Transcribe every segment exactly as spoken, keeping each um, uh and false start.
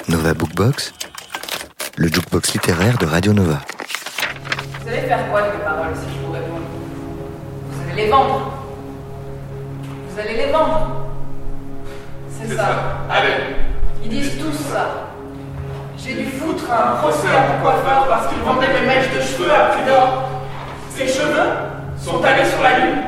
Nova Bookbox, le jukebox littéraire de Radio Nova. Vous allez faire quoi de mes paroles si je vous réponds? Vous allez les vendre. Vous allez les vendre. C'est, C'est ça. ça. Allez. Ils disent tous ça. J'ai dû foutre un procès à mon coiffeur parce qu'il vendait mes mèches de cheveux à prix d'or. Ces cheveux sont allés sur la lune.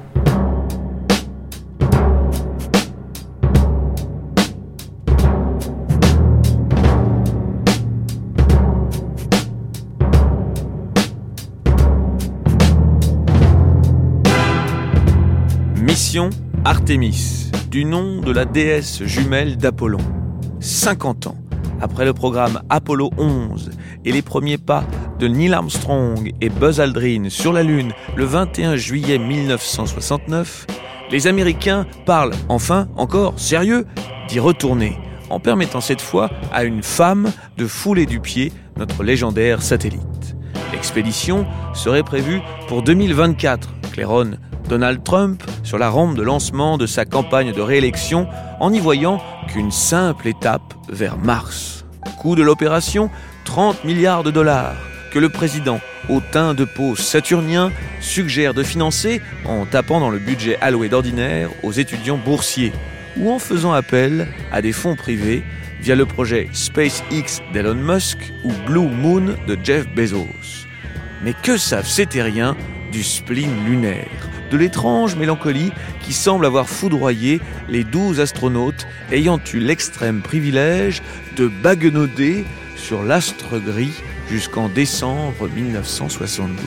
Mission Artémis, du nom de la déesse jumelle d'Apollon. cinquante ans après le programme Apollo onze et les premiers pas de Neil Armstrong et Buzz Aldrin sur la Lune le vingt et un juillet mille neuf cent soixante-neuf, les Américains parlent enfin, encore sérieux, d'y retourner, en permettant cette fois à une femme de fouler du pied notre légendaire satellite. L'expédition serait prévue pour deux mille vingt-quatre, claironne Donald Trump sur la rampe de lancement de sa campagne de réélection en n'y voyant qu'une simple étape vers Mars. Coût de l'opération, trente milliards de dollars, que le président, au teint de peau saturnien, suggère de financer en tapant dans le budget alloué d'ordinaire aux étudiants boursiers ou en faisant appel à des fonds privés via le projet SpaceX d'Elon Musk ou Blue Moon de Jeff Bezos. Mais que savent ces terriens du spleen lunaire, de l'étrange mélancolie qui semble avoir foudroyé les douze astronautes ayant eu l'extrême privilège de baguenauder sur l'astre gris jusqu'en décembre mille neuf cent soixante-douze.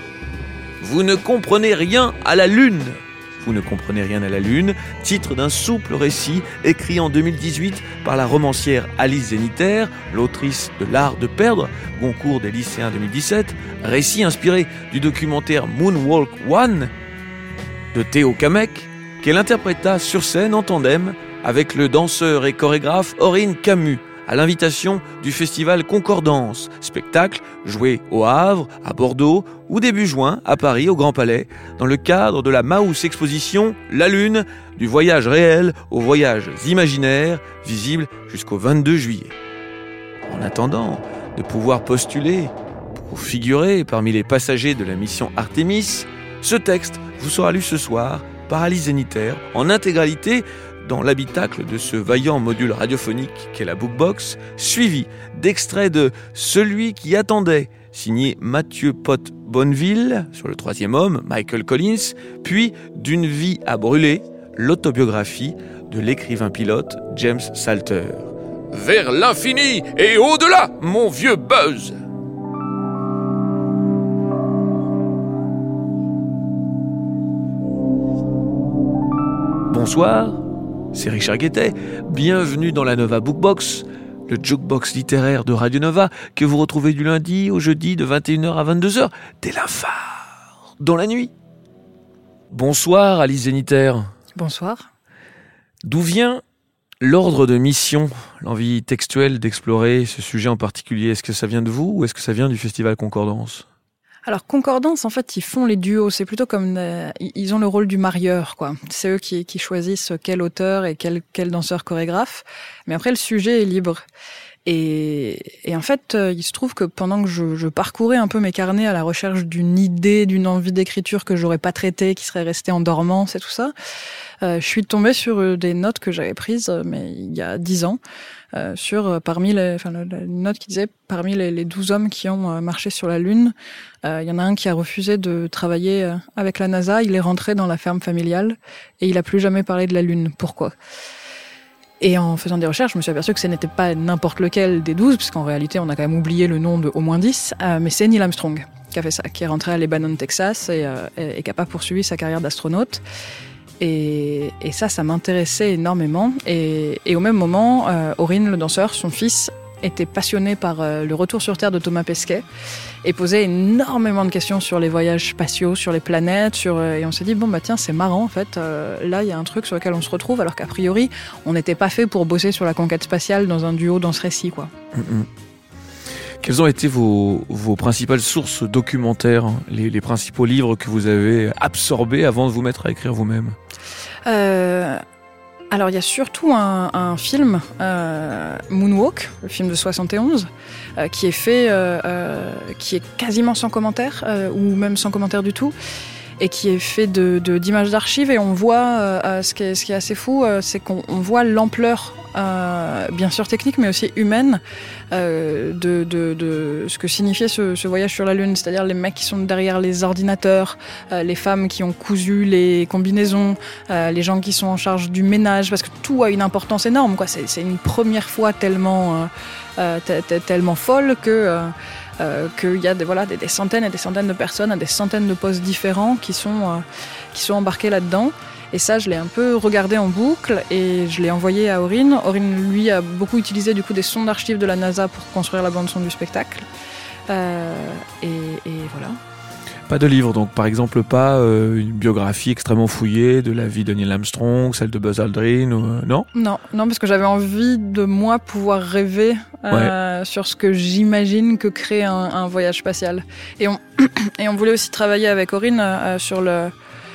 Vous ne comprenez rien à la Lune. Vous ne comprenez rien à la Lune, titre d'un souple récit écrit en deux mille dix-huit par la romancière Alice Zeniter, l'autrice de L'Art de perdre, Goncourt des lycéens deux mille dix-sept, récit inspiré du documentaire Moonwalk One de Théo Kamek, qu'elle interpréta sur scène en tandem avec le danseur et chorégraphe Aurine Camus, à l'invitation du festival Concordance, spectacle joué au Havre, à Bordeaux ou début juin à Paris au Grand Palais, dans le cadre de la Mauss Exposition La Lune, du voyage réel aux voyages imaginaires, visible jusqu'au vingt-deux juillet. En attendant de pouvoir postuler pour figurer parmi les passagers de la mission Artémis, ce texte vous sera lu ce soir par Alice Zeniter en intégralité dans l'habitacle de ce vaillant module radiophonique qu'est la Bookbox, suivi d'extraits de Celui qui attendait, signé Mathieu Pott Bonneville, sur le troisième homme, Michael Collins, puis d'Une vie à brûler, l'autobiographie de l'écrivain pilote James Salter. Vers l'infini et au-delà, mon vieux Buzz! Bonsoir, c'est Richard Guettet, bienvenue dans la Nova Bookbox, le jukebox littéraire de Radio Nova que vous retrouvez du lundi au jeudi de vingt et une heures à vingt-deux heures, dès la phare, dans la nuit. Bonsoir Alice Zeniter. Bonsoir. D'où vient l'ordre de mission, l'envie textuelle d'explorer ce sujet en particulier? Est-ce que ça vient de vous ou est-ce que ça vient du Festival Concordance? Alors Concordance, en fait, ils font les duos. C'est plutôt comme euh, ils ont le rôle du marieur, quoi. C'est eux qui, qui choisissent quel auteur et quel, quel danseur chorégraphe. Mais après, le sujet est libre. Et, et en fait, euh, il se trouve que pendant que je, je parcourais un peu mes carnets à la recherche d'une idée, d'une envie d'écriture que j'aurais pas traitée, qui serait restée en dormance et tout ça, euh, je suis tombée sur des notes que j'avais prises, mais il y a dix ans. Euh, sur euh, parmi les, enfin, la, la note qui disait parmi les, les douze hommes qui ont euh, marché sur la Lune, euh, il y en a un qui a refusé de travailler euh, avec la NASA. Il est rentré dans la ferme familiale et il a plus jamais parlé de la Lune. Pourquoi? Et en faisant des recherches, je me suis aperçu que ce n'était pas n'importe lequel des douze, puisqu'en réalité, on a quand même oublié le nom de au moins dix, euh, mais c'est Neil Armstrong qui a fait ça, qui est rentré à Lebanon, Texas, et, euh, et, et qui n'a pas poursuivi sa carrière d'astronaute. Et, et ça, ça m'intéressait énormément. Et, et au même moment, euh, Aurine, le danseur, son fils, était passionné par euh, le retour sur Terre de Thomas Pesquet et posait énormément de questions sur les voyages spatiaux, sur les planètes, sur euh, et on s'est dit bon bah tiens c'est marrant en fait, euh, là il y a un truc sur lequel on se retrouve alors qu'a priori on n'était pas fait pour bosser sur la conquête spatiale dans un duo dans ce récit quoi. Mm-hmm. Quelles ont été vos, vos principales sources documentaires, les, les principaux livres que vous avez absorbés avant de vous mettre à écrire vous-même? euh... Alors il y a surtout un, un film, euh, Moonwalk, le film de soixante et onze, euh, qui est fait, euh, euh, qui est quasiment sans commentaire, euh, ou même sans commentaire du tout, et qui est fait de, de, d'images d'archives, et on voit, euh, ce, qui est, ce qui est assez fou, euh, c'est qu'on on voit l'ampleur, euh, bien sûr technique, mais aussi humaine, euh, de, de, de ce que signifiait ce, ce voyage sur la Lune, c'est-à-dire les mecs qui sont derrière les ordinateurs, euh, les femmes qui ont cousu les combinaisons, euh, les gens qui sont en charge du ménage, parce que tout a une importance énorme, quoi. C'est, c'est une première fois tellement, euh, t- t- tellement folle que... Euh, Euh, qu'il y a des, voilà, des, des centaines et des centaines de personnes à des centaines de postes différents qui sont, euh, qui sont embarqués là-dedans. Et ça, je l'ai un peu regardé en boucle et je l'ai envoyé à Aurine. Aurine, lui, a beaucoup utilisé du coup des sons d'archives de la NASA pour construire la bande-son du spectacle. Euh, et, et voilà. Pas de livre, donc par exemple pas euh, une biographie extrêmement fouillée de la vie de Neil Armstrong, celle de Buzz Aldrin, ou, euh, non Non, non, parce que j'avais envie de moi pouvoir rêver euh, ouais. sur ce que j'imagine que crée un, un voyage spatial. Et on, et on voulait aussi travailler avec Aurine euh, sur le...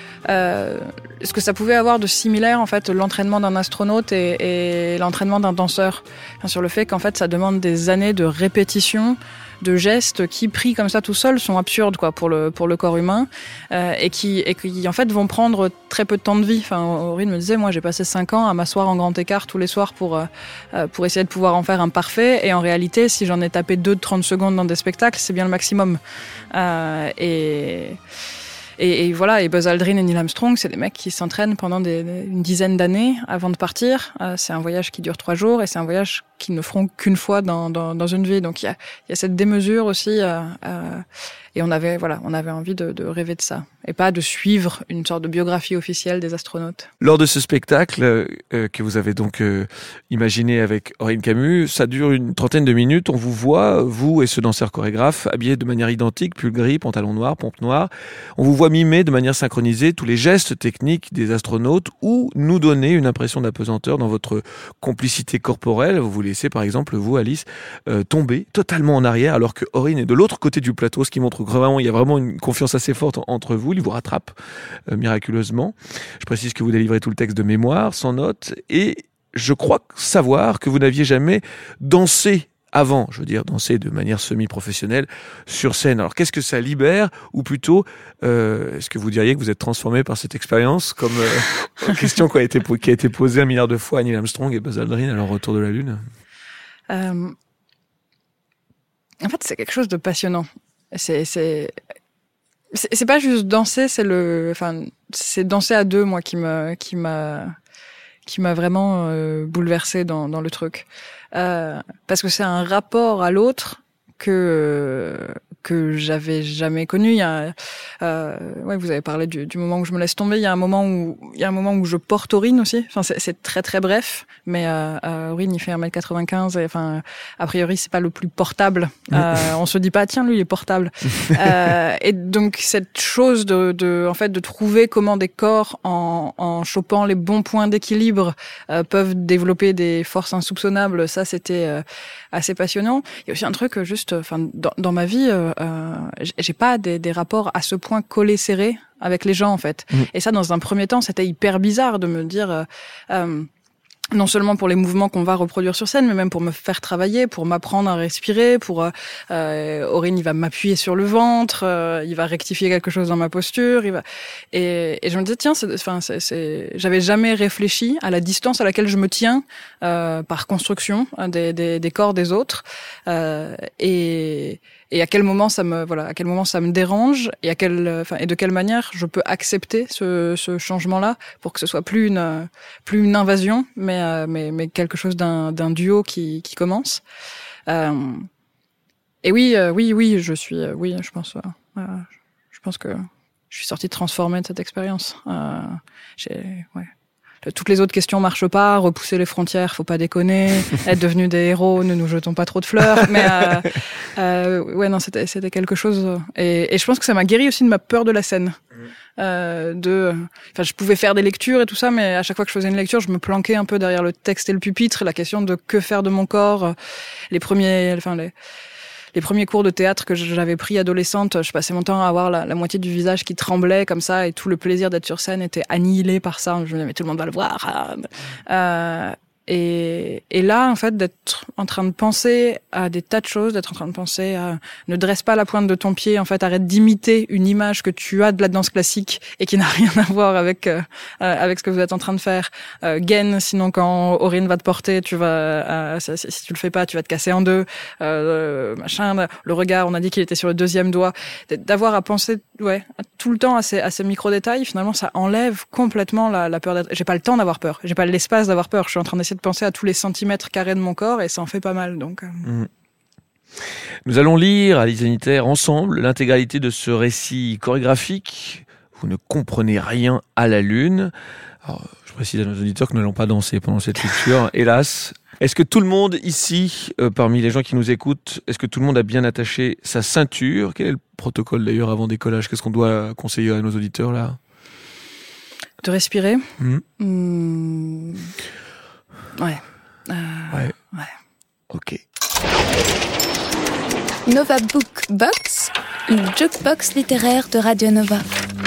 Euh, ce que ça pouvait avoir de similaire en fait l'entraînement d'un astronaute et, et l'entraînement d'un danseur, enfin, sur le fait qu'en fait ça demande des années de répétition de gestes qui pris comme ça tout seuls sont absurdes quoi pour le pour le corps humain euh, et qui et qui en fait vont prendre très peu de temps de vie. Enfin Aurine me disait moi j'ai passé cinq ans à m'asseoir en grand écart tous les soirs pour euh, pour essayer de pouvoir en faire un parfait, et en réalité si j'en ai tapé deux de trente secondes dans des spectacles c'est bien le maximum euh, et Et, et voilà, et Buzz Aldrin et Neil Armstrong, c'est des mecs qui s'entraînent pendant des, une dizaine d'années avant de partir. Euh, c'est un voyage qui dure trois jours et c'est un voyage qu'ils ne feront qu'une fois dans, dans, dans une vie. Donc il y a, il y a cette démesure aussi. Euh, euh, et on avait, voilà, on avait envie de, de rêver de ça et pas de suivre une sorte de biographie officielle des astronautes. Lors de ce spectacle euh, que vous avez donc euh, imaginé avec Aurine Camus, ça dure une trentaine de minutes. On vous voit, vous et ce danseur chorégraphe, habillés de manière identique, pull gris, pantalon noir, pompe noire. On vous voit mimer de manière synchronisée tous les gestes techniques des astronautes ou nous donner une impression d'apesanteur dans votre complicité corporelle. Vous vous laissez par exemple, vous Alice, euh, tomber totalement en arrière alors que Aurine est de l'autre côté du plateau, ce qui montre que vraiment il y a vraiment une confiance assez forte en, entre vous. Il vous rattrape euh, miraculeusement. Je précise que vous délivrez tout le texte de mémoire, sans notes, et je crois savoir que vous n'aviez jamais dansé avant, je veux dire, danser de manière semi-professionnelle sur scène. Alors, qu'est-ce que ça libère? Ou plutôt, euh, est-ce que vous diriez que vous êtes transformé par cette expérience? Comme euh, question qui a, été, qui a été posée un milliard de fois à Neil Armstrong et Buzz Aldrin à leur retour de la Lune. Euh... En fait, c'est quelque chose de passionnant. C'est... c'est... C'est, c'est pas juste danser, c'est le, enfin, c'est danser à deux, moi, qui me, qui m'a, qui m'a vraiment euh, bouleversée dans, dans le truc, euh, parce que c'est un rapport à l'autre que que j'avais jamais connu. Il y a, euh, ouais, vous avez parlé du, du moment où je me laisse tomber. Il y a un moment où, il y a un moment où je porte Aurine aussi. Enfin, c'est, c'est très très bref, mais euh, euh, Aurine il fait un mètre quatre-vingt-quinze. Et, enfin, a priori c'est pas le plus portable. Euh, on se dit pas tiens lui il est portable. euh, et donc cette chose de, de, en fait, de trouver comment des corps en, en chopant les bons points d'équilibre euh, peuvent développer des forces insoupçonnables. Ça c'était euh, assez passionnant. Il y a aussi un truc juste, enfin, dans, dans ma vie. Euh, Euh, j'ai pas des, des rapports à ce point collés serrés avec les gens en fait. Mmh. Et ça, dans un premier temps, c'était hyper bizarre de me dire, euh, euh, non seulement pour les mouvements qu'on va reproduire sur scène, mais même pour me faire travailler, pour m'apprendre à respirer, pour euh, Aurine, il va m'appuyer sur le ventre, euh, il va rectifier quelque chose dans ma posture, il va et, et je me disais tiens, c'est, enfin, c'est, c'est, j'avais jamais réfléchi à la distance à laquelle je me tiens euh, par construction des, des, des corps des autres euh, et et à quel moment ça me voilà à quel moment ça me dérange et à quelle enfin et de quelle manière je peux accepter ce, ce changement là pour que ce soit plus une plus une invasion mais euh, mais mais quelque chose d'un d'un duo qui qui commence euh, et oui euh, oui oui je suis euh, oui je pense euh, je pense que je suis sortie transformée de cette expérience euh, j'ai ouais toutes les autres questions marchent pas, repousser les frontières, faut pas déconner, être devenus des héros, ne nous jetons pas trop de fleurs, mais euh, euh, ouais non c'était c'était quelque chose et, et je pense que ça m'a guéri aussi de ma peur de la scène, euh, de, enfin je pouvais faire des lectures et tout ça, mais à chaque fois que je faisais une lecture, je me planquais un peu derrière le texte et le pupitre, la question de que faire de mon corps, les premiers, enfin les les premiers cours de théâtre que j'avais pris adolescente, je passais mon temps à avoir la, la moitié du visage qui tremblait comme ça, et tout le plaisir d'être sur scène était annihilé par ça. Je me disais, mais tout le monde va le voir. Euh, Et, et là, en fait, d'être en train de penser à des tas de choses, d'être en train de penser à ne dresse pas la pointe de ton pied, en fait, arrête d'imiter une image que tu as de la danse classique et qui n'a rien à voir avec euh, avec ce que vous êtes en train de faire. Euh, gaine, sinon quand Aurine va te porter, tu vas, euh, si, si tu le fais pas, tu vas te casser en deux. Euh, machin, le regard, on a dit qu'il était sur le deuxième doigt. D'avoir à penser, ouais, tout le temps à ces, à ces micro détails, finalement, ça enlève complètement la, la peur d'être. J'ai pas le temps d'avoir peur, j'ai pas l'espace d'avoir peur. Je suis en train d'essayer de penser à tous les centimètres carrés de mon corps et ça en fait pas mal. Donc. Mmh. Nous allons lire à l'Isanitaire ensemble l'intégralité de ce récit chorégraphique. Vous ne comprenez rien à la Lune. Alors, je précise à nos auditeurs que nous n'allons pas danser pendant cette lecture, hélas. Est-ce que tout le monde ici, euh, parmi les gens qui nous écoutent, est-ce que tout le monde a bien attaché sa ceinture ? Quel est le protocole d'ailleurs avant décollage ? Qu'est-ce qu'on doit conseiller à nos auditeurs là ? De respirer. Mmh. Mmh. Ouais. Euh, ouais. Ouais. Ok. Nova Book Box, une jukebox littéraire de Radio Nova.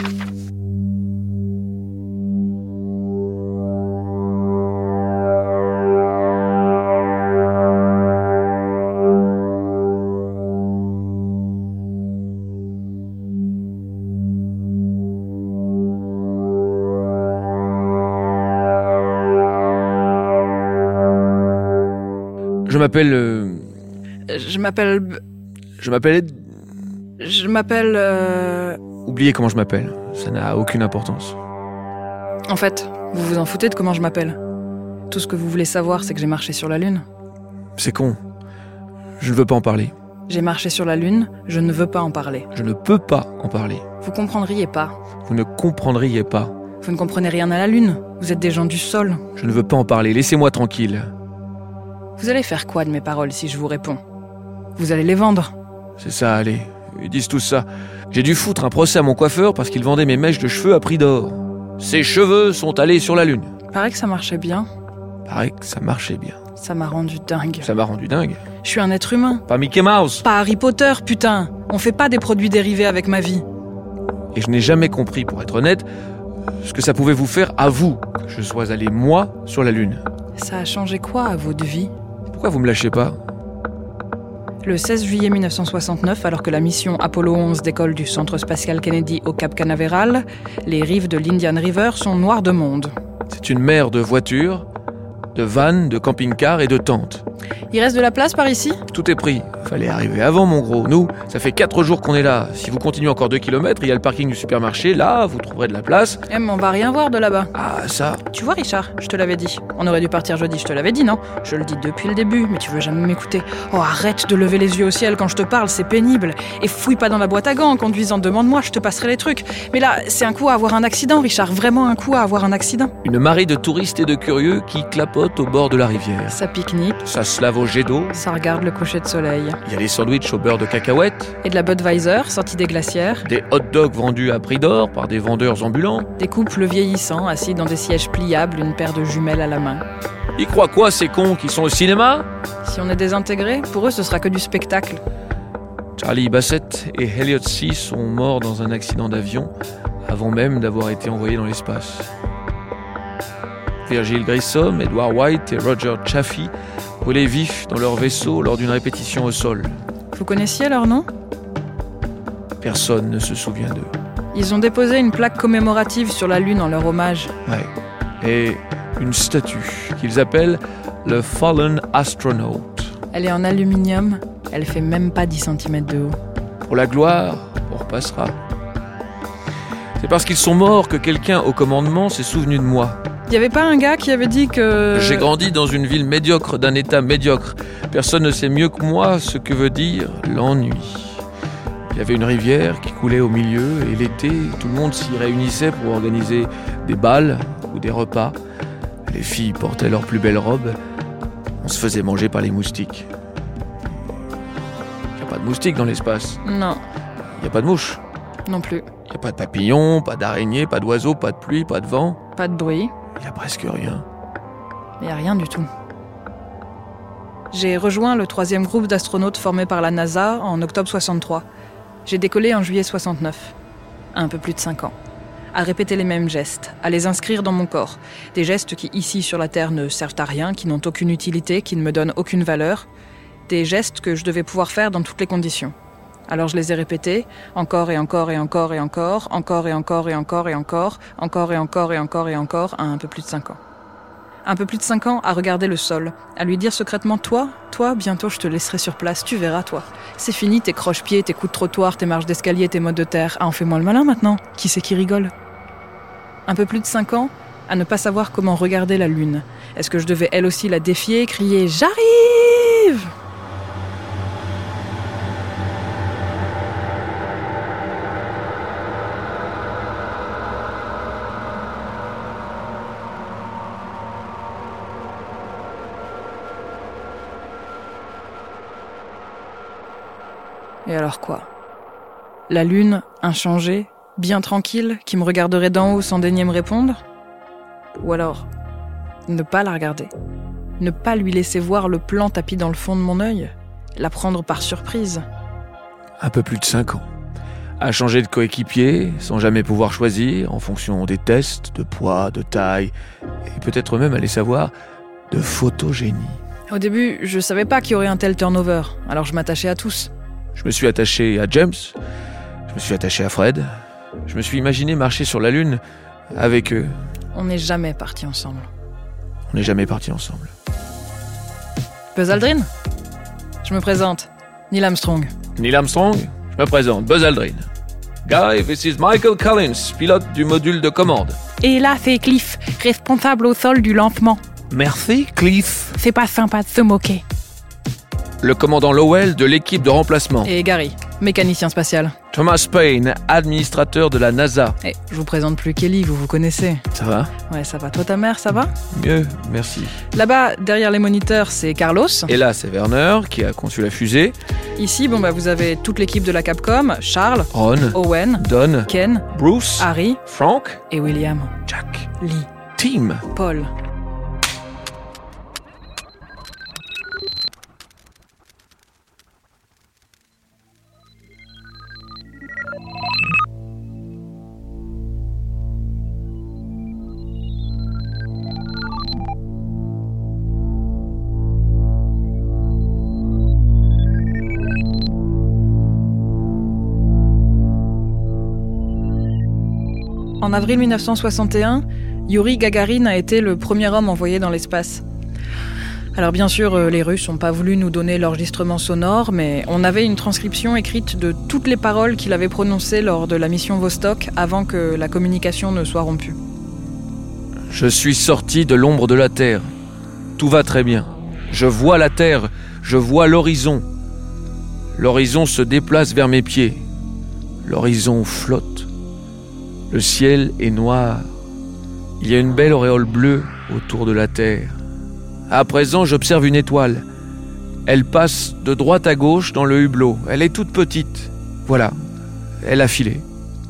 Je m'appelle... Euh... Je m'appelle... Je m'appelle... Je m'appelle... Euh... Oubliez comment je m'appelle, ça n'a aucune importance. En fait, vous vous en foutez de comment je m'appelle. Tout ce que vous voulez savoir, c'est que j'ai marché sur la Lune. C'est con. Je ne veux pas en parler. J'ai marché sur la Lune, je ne veux pas en parler. Je ne peux pas en parler. Vous comprendriez pas. Vous ne comprendriez pas. Vous ne comprenez rien à la Lune. Vous êtes des gens du sol. Je ne veux pas en parler, laissez-moi tranquille. Vous allez faire quoi de mes paroles si je vous réponds ? Vous allez les vendre. C'est ça, allez. Ils disent tout ça. J'ai dû foutre un procès à mon coiffeur parce qu'il vendait mes mèches de cheveux à prix d'or. Ses cheveux sont allés sur la Lune. Paraît que ça marchait bien. Paraît que ça marchait bien. Ça m'a rendu dingue. Ça m'a rendu dingue. Je suis un être humain. Pas Mickey Mouse. Pas Harry Potter, putain. On fait pas des produits dérivés avec ma vie. Et je n'ai jamais compris, pour être honnête, ce que ça pouvait vous faire à vous, que je sois allé, moi, sur la Lune. Ça a changé quoi à votre vie ? Pourquoi vous me lâchez pas ? Le seize juillet mille neuf cent soixante-neuf, alors que la mission Apollo onze décolle du centre spatial Kennedy au Cap Canaveral, les rives de l'Indian River sont noires de monde. C'est une mer de voitures, de vannes, de camping-cars et de tentes. Il reste de la place par ici ? Tout est pris. Fallait arriver avant, mon gros. Nous, ça fait quatre jours qu'on est là. Si vous continuez encore deux kilomètres, il y a le parking du supermarché. Là, vous trouverez de la place. Eh, mais on va rien voir de là-bas. Ah, ça. Tu vois, Richard, je te l'avais dit. On aurait dû partir jeudi, je te l'avais dit, non ? Je le dis depuis le début, mais tu veux jamais m'écouter. Oh, arrête de lever les yeux au ciel quand je te parle, c'est pénible. Et fouille pas dans la boîte à gants en conduisant, demande-moi, je te passerai les trucs. Mais là, c'est un coup à avoir un accident, Richard. Vraiment un coup à avoir un accident. Une marée de touristes et de curieux qui clapotent au bord de la rivière. Ça pique-nique. Ça se lave au jet d'eau. Ça regarde le coucher de soleil. Il y a des sandwichs au beurre de cacahuètes. Et de la Budweiser, sortie des glacières. Des hot dogs vendus à prix d'or par des vendeurs ambulants. Des couples vieillissants, assis dans des sièges pliables, une paire de jumelles à la main. Ils croient quoi, ces cons qui sont au cinéma ? Si on est désintégré, pour eux, ce sera que du spectacle. Charlie Bassett et Elliot C. sont morts dans un accident d'avion avant même d'avoir été envoyés dans l'espace. Virgil Grissom, Edward White et Roger Chaffee brûlés vifs dans leur vaisseau lors d'une répétition au sol. Vous connaissiez leur nom ? Personne ne se souvient d'eux. Ils ont déposé une plaque commémorative sur la Lune en leur hommage. Ouais. Et une statue qu'ils appellent le Fallen Astronaut. Elle est en aluminium, elle fait même pas dix centimètres de haut. Pour la gloire, on repassera. C'est parce qu'ils sont morts que quelqu'un au commandement s'est souvenu de moi. Il y avait pas un gars qui avait dit que... J'ai grandi dans une ville médiocre, d'un état médiocre. Personne ne sait mieux que moi ce que veut dire l'ennui. Il y avait une rivière qui coulait au milieu et l'été, tout le monde s'y réunissait pour organiser des bals ou des repas. Les filles portaient leurs plus belles robes. On se faisait manger par les moustiques. Il n'y a pas de moustiques dans l'espace. Non. Il n'y a pas de mouches. Non plus. Il n'y a pas de papillons, pas d'araignées, pas d'oiseaux, pas de pluie, pas de vent. Pas de bruit. Il n'y a presque rien. Il n'y a rien du tout. J'ai rejoint le troisième groupe d'astronautes formé par la NASA en octobre soixante-trois. J'ai décollé en juillet soixante-neuf, à un peu plus de cinq ans. À répéter les mêmes gestes, à les inscrire dans mon corps. Des gestes qui, ici sur la Terre, ne servent à rien, qui n'ont aucune utilité, qui ne me donnent aucune valeur. Des gestes que je devais pouvoir faire dans toutes les conditions. Alors je les ai répétés, encore et encore et encore et encore, encore et encore et encore et encore, encore et encore et encore et encore, à un peu plus de cinq ans. Un peu plus de cinq ans à regarder le sol, à lui dire secrètement « Toi, toi, bientôt je te laisserai sur place, tu verras, toi. C'est fini tes croche-pieds, tes coups de trottoir, tes marches d'escalier, tes modes de terre. Ah, on fait moins le malin maintenant. Qui c'est qui rigole ?» Un peu plus de cinq ans à ne pas savoir comment regarder la lune. Est-ce que je devais elle aussi la défier, crier « J'arrive !» Et alors quoi ? La lune, inchangée, bien tranquille, qui me regarderait d'en haut sans daigner me répondre ? Ou alors, ne pas la regarder ? Ne pas lui laisser voir le plan tapis dans le fond de mon œil ? La prendre par surprise ? Un peu plus de cinq ans. À changer de coéquipier, sans jamais pouvoir choisir, en fonction des tests, de poids, de taille, et peut-être même, aller savoir, de photogénie. Au début, je savais pas qu'il y aurait un tel turnover, alors je m'attachais à tous. Je me suis attaché à James, je me suis attaché à Fred, je me suis imaginé marcher sur la Lune avec eux. On n'est jamais partis ensemble. On n'est jamais partis ensemble. Buzz Aldrin ? Je me présente, Neil Armstrong. Neil Armstrong, je me présente, Buzz Aldrin. Guy, this is Michael Collins, pilote du module de commande. Et là, c'est Cliff, responsable au sol du lancement. Merci, Cliff. C'est pas sympa de se moquer. Le commandant Lowell de l'équipe de remplacement. Et Gary, mécanicien spatial. Thomas Paine, administrateur de la NASA. Et je vous présente plus Kelly, vous vous connaissez. Ça va ? Ouais, ça va. Toi, ta mère, ça va ? Mieux, merci. Là-bas, derrière les moniteurs, c'est Carlos. Et là, c'est Werner, qui a conçu la fusée. Ici, bon bah, vous avez toute l'équipe de la Capcom, Charles, Ron, Owen, Don, Ken, Bruce, Harry, Frank et William, Jack, Lee, Tim, Paul. En avril mille neuf cent soixante et un, Yuri Gagarin a été le premier homme envoyé dans l'espace. Alors bien sûr, les Russes n'ont pas voulu nous donner l'enregistrement sonore, mais on avait une transcription écrite de toutes les paroles qu'il avait prononcées lors de la mission Vostok avant que la communication ne soit rompue. Je suis sorti de l'ombre de la Terre. Tout va très bien. Je vois la Terre, je vois l'horizon. L'horizon se déplace vers mes pieds. L'horizon flotte. Le ciel est noir. Il y a une belle auréole bleue autour de la Terre. À présent, j'observe une étoile. Elle passe de droite à gauche dans le hublot. Elle est toute petite. Voilà, elle a filé.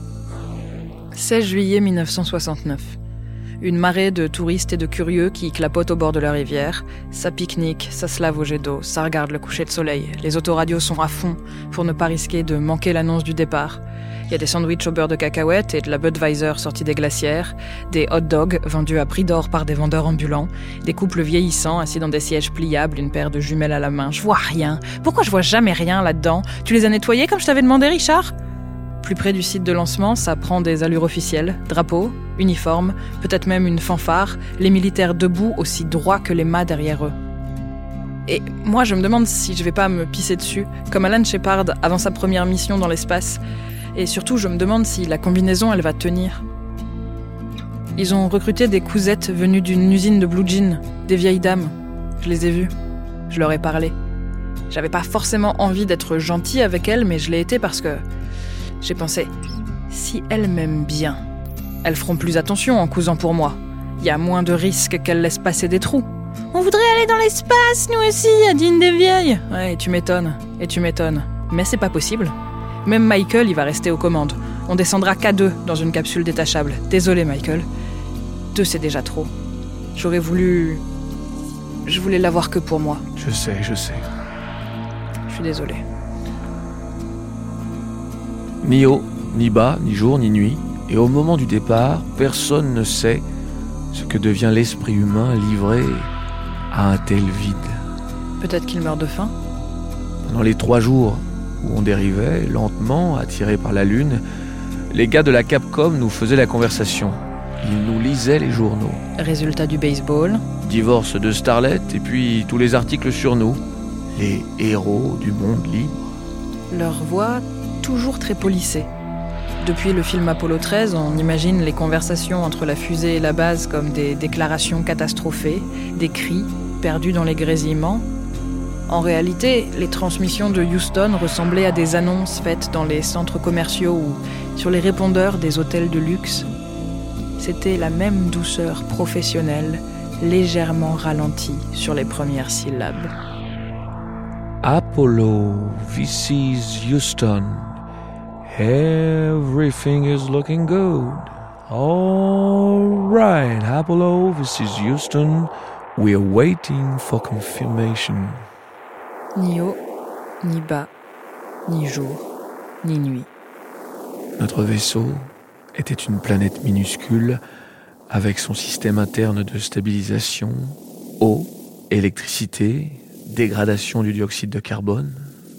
seize juillet mille neuf cent soixante-neuf. Une marée de touristes et de curieux qui clapotent au bord de la rivière. Ça pique-nique, ça se lave au jet d'eau, ça regarde le coucher de soleil. Les autoradios sont à fond pour ne pas risquer de manquer l'annonce du départ. Il y a des sandwichs au beurre de cacahuètes et de la Budweiser sortie des glacières, des hot dogs vendus à prix d'or par des vendeurs ambulants, des couples vieillissants assis dans des sièges pliables, une paire de jumelles à la main. Je vois rien. Pourquoi je vois jamais rien là-dedans ? Tu les as nettoyés comme je t'avais demandé, Richard ? Plus près du site de lancement, ça prend des allures officielles. Drapeau, uniforme, peut-être même une fanfare, les militaires debout aussi droits que les mâts derrière eux. Et moi, je me demande si je vais pas me pisser dessus, comme Alan Shepard avant sa première mission dans l'espace. Et surtout, je me demande si la combinaison, elle va tenir. Ils ont recruté des cousettes venues d'une usine de blue jeans, des vieilles dames. Je les ai vues. Je leur ai parlé. J'avais pas forcément envie d'être gentille avec elles, mais je l'ai été parce que j'ai pensé, si elles m'aiment bien, elles feront plus attention en cousant pour moi. Il y a moins de risques qu'elles laissent passer des trous. On voudrait aller dans l'espace, nous aussi, a dit une des vieilles. Ouais, et tu m'étonnes, et tu m'étonnes. Mais c'est pas possible. Même Michael, il va rester aux commandes. On descendra qu'à deux dans une capsule détachable. Désolé, Michael. Deux, c'est déjà trop. J'aurais voulu... Je voulais l'avoir que pour moi. Je sais, je sais. Je suis désolé. Ni haut, ni bas, ni jour, ni nuit. Et au moment du départ, personne ne sait ce que devient l'esprit humain livré à un tel vide. Peut-être qu'il meurt de faim. Pendant les trois jours où on dérivait, lentement, attirés par la lune, les gars de la Capcom nous faisaient la conversation. Ils nous lisaient les journaux. Résultat du baseball. Divorce de Starlet et puis tous les articles sur nous. Les héros du monde libre. Leur voix toujours très polissée. Depuis le film Apollo treize, on imagine les conversations entre la fusée et la base comme des déclarations catastrophées, des cris perdus dans les grésillements. En réalité, les transmissions de Houston ressemblaient à des annonces faites dans les centres commerciaux ou sur les répondeurs des hôtels de luxe. C'était la même douceur professionnelle, légèrement ralentie sur les premières syllabes. Apollo, this is Houston. Everything is looking good. All right, Apollo, this is Houston. We're waiting for confirmation. Ni haut, ni bas, ni jour, ni nuit. Notre vaisseau était une planète minuscule avec son système interne de stabilisation, eau, électricité, dégradation du dioxyde de carbone.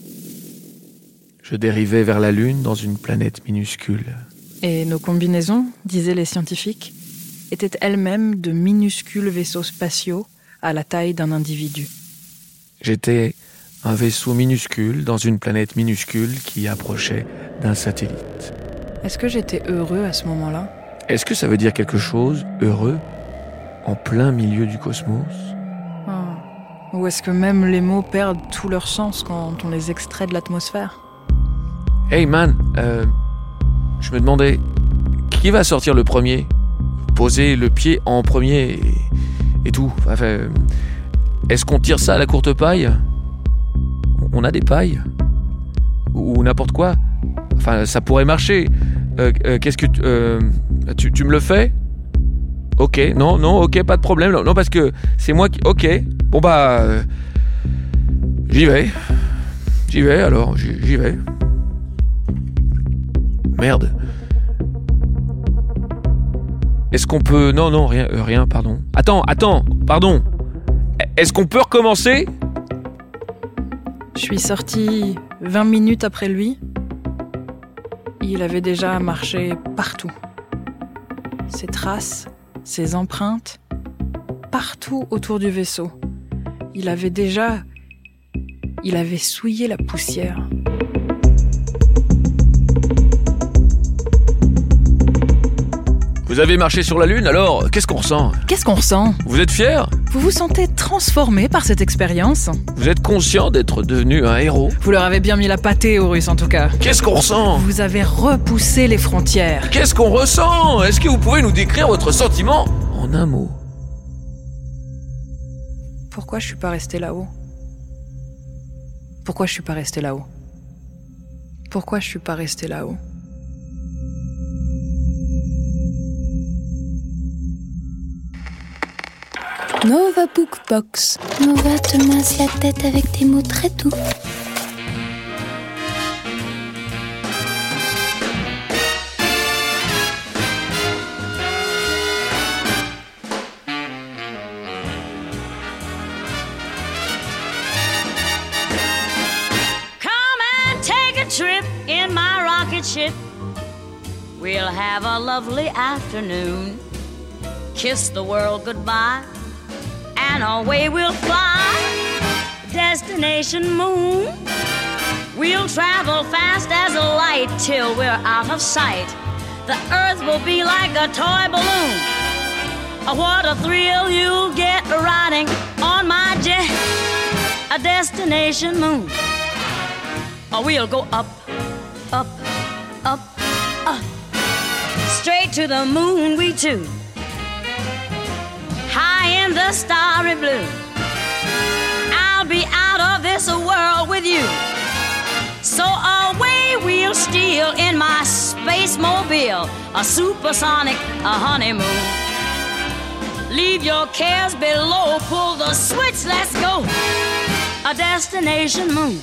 Je dérivais vers la Lune dans une planète minuscule. Et nos combinaisons, disaient les scientifiques, étaient elles-mêmes de minuscules vaisseaux spatiaux à la taille d'un individu. J'étais un vaisseau minuscule dans une planète minuscule qui approchait d'un satellite. Est-ce que j'étais heureux à ce moment-là ? Est-ce que ça veut dire quelque chose, heureux, en plein milieu du cosmos ? oh. Ou est-ce que même les mots perdent tout leur sens quand on les extrait de l'atmosphère ? Hey man, euh, je me demandais, qui va sortir le premier ? Poser le pied en premier et, et tout. Enfin, est-ce qu'on tire ça à la courte paille ? On a des pailles ? Ou, ou n'importe quoi ? Enfin, ça pourrait marcher. Euh, euh, qu'est-ce que tu, euh, tu... Tu me le fais ? Ok, non, non, ok, pas de problème. Non, non parce que c'est moi qui... Ok, bon bah... Euh, j'y vais. J'y vais alors, j'y, j'y vais. Merde. Est-ce qu'on peut... Non, non, rien, euh, rien, pardon. Attends, attends, pardon. Est-ce qu'on peut recommencer ? Je suis sortie vingt minutes après lui. Il avait déjà marché partout. Ses traces, ses empreintes, partout autour du vaisseau. Il avait déjà... Il avait souillé la poussière. Vous avez marché sur la Lune, alors qu'est-ce qu'on ressent ? Qu'est-ce qu'on ressent ? Vous êtes fier ? Vous vous sentez transformé par cette expérience ? Vous êtes conscient d'être devenu un héros ? Vous leur avez bien mis la pâtée aux Russes en tout cas. Qu'est-ce qu'on ressent ? Vous avez repoussé les frontières. Qu'est-ce qu'on ressent ? Est-ce que vous pouvez nous décrire votre sentiment en un mot ? Pourquoi je suis pas restée là-haut ? Pourquoi je suis pas restée là-haut ? Pourquoi je suis pas restée là-haut ? Nova Bookbox. Nova te masse la tête avec des mots très doux. Come and take a trip in my rocket ship. We'll have a lovely afternoon. Kiss the world goodbye. And away we'll fly, destination moon. We'll travel fast as a light till we're out of sight. The earth will be like a toy balloon. Oh, what a thrill you'll get riding on my jet, a destination moon. Oh, we'll go up, up, up, up, straight to the moon we two. High in the starry blue, I'll be out of this world with you. So away we'll steal in my space mobile, a supersonic, a honeymoon. Leave your cares below, pull the switch, let's go. A destination moon.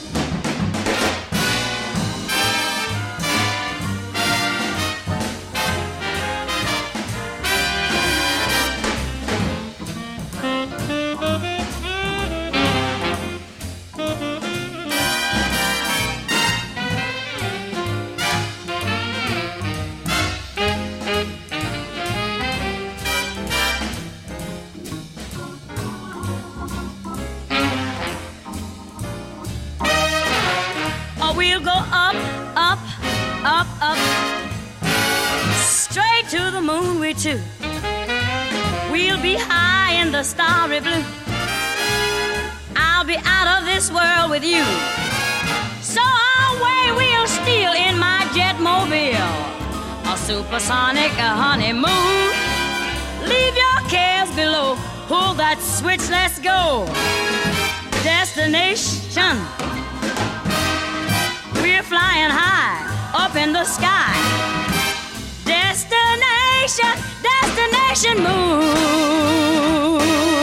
We'll go up, up, up, up, straight to the moon we two. We'll be high in the starry blue. I'll be out of this world with you. So away we'll steal in my jetmobile, a supersonic honeymoon. Leave your cares below, pull that switch, let's go. Destination. We're flying high, up in the sky. Destination, destination moon.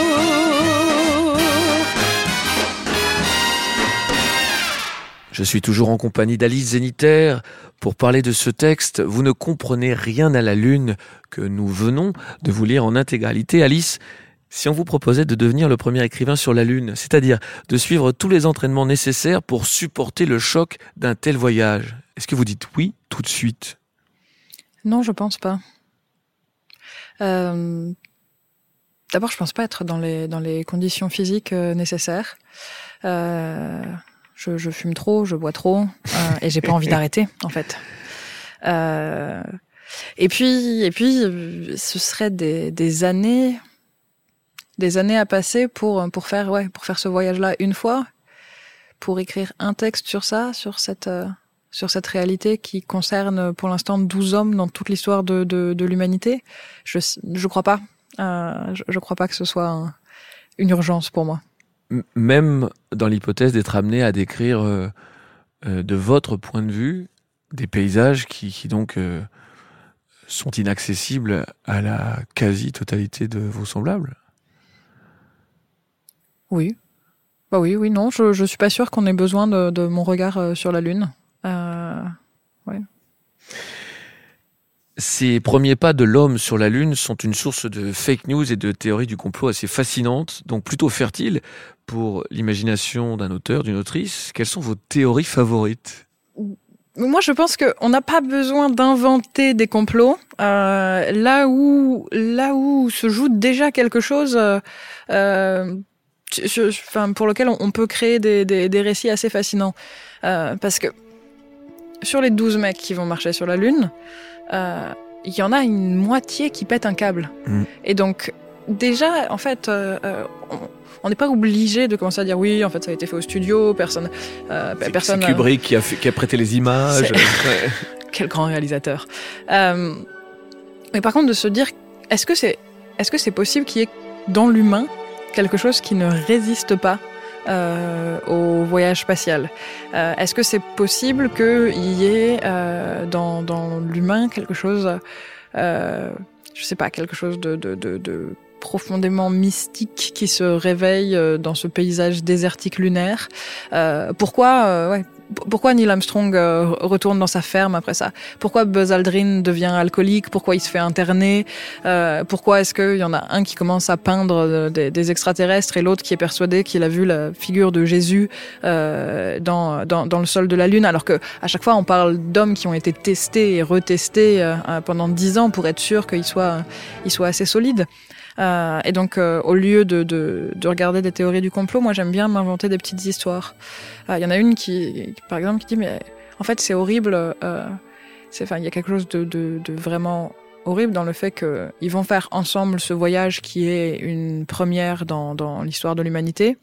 Je suis toujours en compagnie d'Alice Zénitaire pour parler de ce texte. Vous ne comprenez rien à la Lune que nous venons de vous lire en intégralité. Alice, si on vous proposait de devenir le premier écrivain sur la Lune, c'est-à-dire de suivre tous les entraînements nécessaires pour supporter le choc d'un tel voyage, est-ce que vous dites oui tout de suite ? Non, je pense pas. Euh... D'abord, je pense pas être dans les dans les conditions physiques euh, nécessaires. Euh... Je, je fume trop, je bois trop, euh, et j'ai pas envie d'arrêter, en fait. Euh... Et puis, et puis, ce serait des des années. Des années à passer pour pour faire ouais pour faire ce voyage-là une fois, pour écrire un texte sur ça, sur cette euh, sur cette réalité qui concerne pour l'instant douze hommes dans toute l'histoire de de, de l'humanité. Je je crois pas, euh, je, je crois pas que ce soit un, une urgence pour moi. Même dans l'hypothèse d'être amené à décrire euh, euh, de votre point de vue des paysages qui qui donc euh, sont inaccessibles à la quasi-totalité de vos semblables. Oui. Bah oui, oui, non, je, je suis pas sûre qu'on ait besoin de, de mon regard euh, sur la Lune. Euh, ouais. Ces premiers pas de l'homme sur la Lune sont une source de fake news et de théories du complot assez fascinantes, donc plutôt fertiles pour l'imagination d'un auteur, d'une autrice. Quelles sont vos théories favorites ? Moi, je pense qu'on n'a pas besoin d'inventer des complots. Euh, là où, là où se joue déjà quelque chose... Euh, Je, enfin, pour lequel on, on peut créer des, des, des récits assez fascinants. Euh, parce que sur les douze mecs qui vont marcher sur la Lune, euh, il y en a une moitié qui pète un câble. Mmh. Et donc, déjà, en fait, euh, on n'est pas obligé de commencer à dire oui, en fait, ça a été fait au studio, personne... Euh, c'est, personne c'est Kubrick euh, qui, a fait, qui a prêté les images. Ouais. Quel grand réalisateur. Euh, mais par contre, de se dire, est-ce que c'est, est-ce que c'est possible qu'il y ait dans l'humain quelque chose qui ne résiste pas euh, au voyage spatial. Euh, est-ce que c'est possible qu'il y ait euh, dans, dans l'humain quelque chose, euh, je sais pas, quelque chose de, de, de, de profondément mystique qui se réveille dans ce paysage désertique lunaire. Euh, pourquoi, euh, ouais, pourquoi Neil Armstrong euh, retourne dans sa ferme après ça ? Pourquoi Buzz Aldrin devient alcoolique ? Pourquoi il se fait interner ? euh, Pourquoi est-ce qu'il y en a un qui commence à peindre des, des extraterrestres et l'autre qui est persuadé qu'il a vu la figure de Jésus euh, dans, dans, dans le sol de la Lune, alors que à chaque fois on parle d'hommes qui ont été testés et retestés euh, pendant dix ans pour être sûr qu'ils soient, ils soient assez solides. Euh, et donc, euh, au lieu de, de, de regarder des théories du complot, moi j'aime bien m'inventer des petites histoires. Il euh, y en a une qui, par exemple, qui dit mais en fait c'est horrible. Euh, c'est, enfin, il y a quelque chose de, de, de vraiment horrible dans le fait que ils vont faire ensemble ce voyage qui est une première dans, dans l'histoire de l'humanité.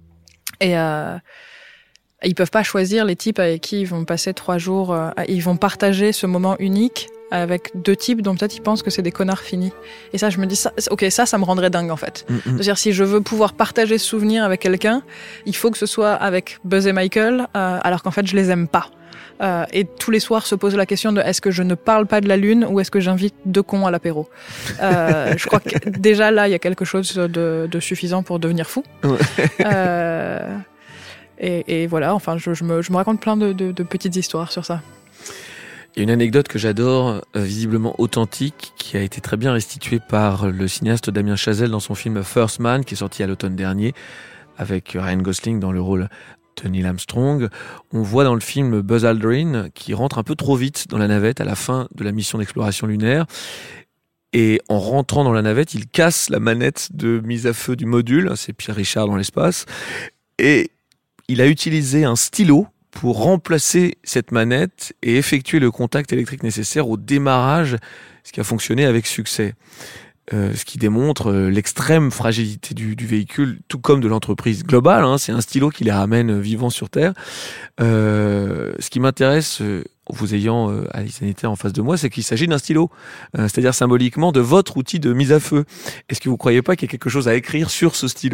Et euh, ils peuvent pas choisir les types avec qui ils vont passer trois jours. Euh, ils vont partager ce moment unique avec deux types dont peut-être ils pensent que c'est des connards finis. Et ça, je me dis, ça, ok, ça, ça me rendrait dingue, en fait. Mm-hmm. C'est-à-dire, si je veux pouvoir partager ce souvenir avec quelqu'un, il faut que ce soit avec Buzz et Michael, euh, alors qu'en fait, je les aime pas. Euh, et tous les soirs se pose la question de est-ce que je ne parle pas de la Lune ou est-ce que j'invite deux cons à l'apéro. Euh, je crois que déjà là, il y a quelque chose de, de suffisant pour devenir fou. Ouais. Euh, et, et voilà, enfin, je, je, me, je me raconte plein de, de, de petites histoires sur ça. Il y a une anecdote que j'adore, euh, visiblement authentique, qui a été très bien restituée par le cinéaste Damien Chazelle dans son film First Man, qui est sorti à l'automne dernier, avec Ryan Gosling dans le rôle de Neil Armstrong. On voit dans le film Buzz Aldrin qui rentre un peu trop vite dans la navette à la fin de la mission d'exploration lunaire. Et en rentrant dans la navette, il casse la manette de mise à feu du module. C'est Pierre Richard dans l'espace. Et il a utilisé un stylo pour remplacer cette manette et effectuer le contact électrique nécessaire au démarrage, ce qui a fonctionné avec succès. Euh, ce qui démontre euh, l'extrême fragilité du, du véhicule, tout comme de l'entreprise globale. Hein, c'est un stylo qui les ramène vivants sur Terre. Euh, ce qui m'intéresse, euh, vous ayant euh, Alice Sanitaire en face de moi, c'est qu'il s'agit d'un stylo. Euh, c'est-à-dire symboliquement de votre outil de mise à feu. Est-ce que vous ne croyez pas qu'il y a quelque chose à écrire sur ce stylo ?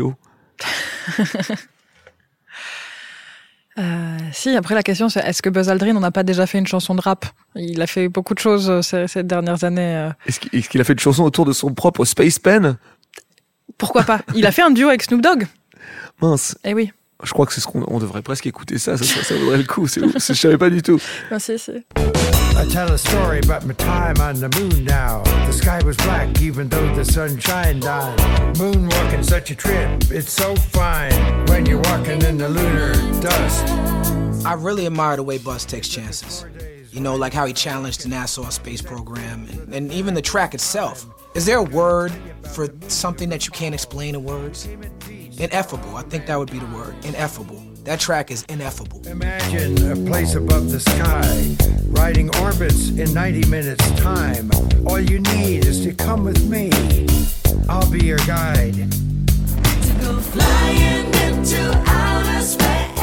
Euh, si, après la question c'est est-ce que Buzz Aldrin n'a pas déjà fait une chanson de rap ? Il a fait beaucoup de choses euh, ces, ces dernières années. Euh... Est-ce, qu'il, est-ce qu'il a fait une chanson autour de son propre Space Pen ? Pourquoi pas ? Il a fait un duo avec Snoop Dogg. Mince. Eh oui. Je crois que c'est ce qu'on on devrait presque écouter ça, ça, ça, ça vaudrait le coup. C'est, c'est, je savais pas du tout. Ah, si, si. I tell a story about my time on the moon now. The sky was black even though the sun shined on. Moonwalking such a trip, it's so fine when you're walking in the lunar dust. I really admire the way Buzz takes chances. You know, like how he challenged the NASA space program and, and even the track itself. Is there a word for something that you can't explain in words? Ineffable, I think that would be the word. Ineffable. That track is ineffable. Imagine a place above the sky, riding orbits in ninety minutes time. All you need is to come with me. I'll be your guide. To go flying into outer space.